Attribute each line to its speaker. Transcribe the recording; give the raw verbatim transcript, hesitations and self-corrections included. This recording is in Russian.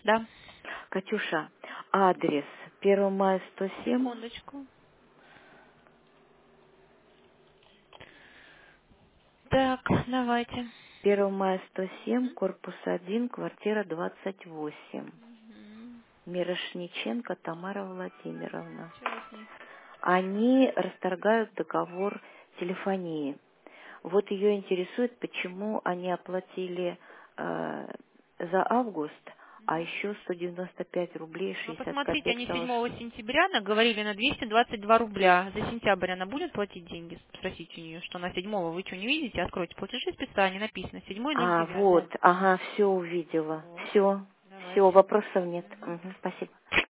Speaker 1: Да.
Speaker 2: Катюша, адрес первого мая сто семь.
Speaker 1: Секундочку. Так, давайте.
Speaker 2: первого мая сто семь, корпус один, квартира двадцать восемь.
Speaker 1: Мгм.
Speaker 2: Мирошниченко Тамара Владимировна.
Speaker 1: Чего с ней?
Speaker 2: Они расторгают договор телефонии. Вот ее интересует, почему они оплатили э, за август, а еще сто девяносто пять рублей
Speaker 1: Ну,
Speaker 2: шестьдесят
Speaker 1: посмотрите,
Speaker 2: копеек
Speaker 1: они седьмого
Speaker 2: должны.
Speaker 1: сентября наговорили на двести двадцать два рубля. За сентябрь она будет платить деньги? Спросите у нее, что на седьмого. Вы что, не видите? Откройте платежи списания, написано седьмое ноль
Speaker 2: А, вот,
Speaker 1: девятое.
Speaker 2: ага, все увидела.
Speaker 1: Вот.
Speaker 2: Все, все,
Speaker 1: Давайте.
Speaker 2: вопросов нет.
Speaker 1: Мгм.
Speaker 2: Мгм, спасибо.